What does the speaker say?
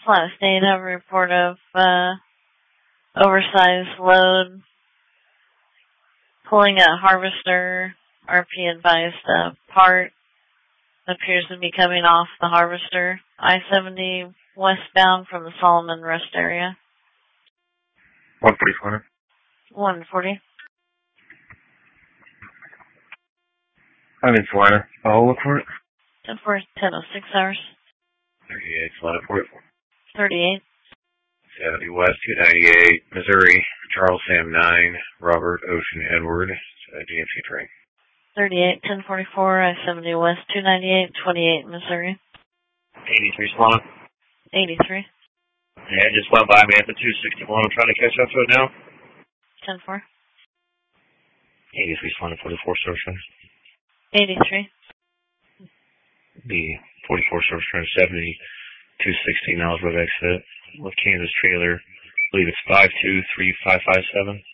Last night, I have a report of oversized load pulling a harvester. RP advised part appears to be coming off the harvester. I-70 westbound from the Solomon Rest area. 140. 140. I'm in Salina. I'll look for it. 10:06 hours. 38, Salina 44. 38. 70 West, 298, Missouri, Charles Sam 9, Robert Ocean Edward, GMC train. 38, 1044, I-70 West, 298, 28, Missouri. 83 Salina. 83. Yeah, it just went by me at the 261. I'm trying to catch up to it now. 10-4. 83 Salina 44 service train. 83. The 44 service train 70, 216 miles road exit with Kansas trailer. I believe it's 523557.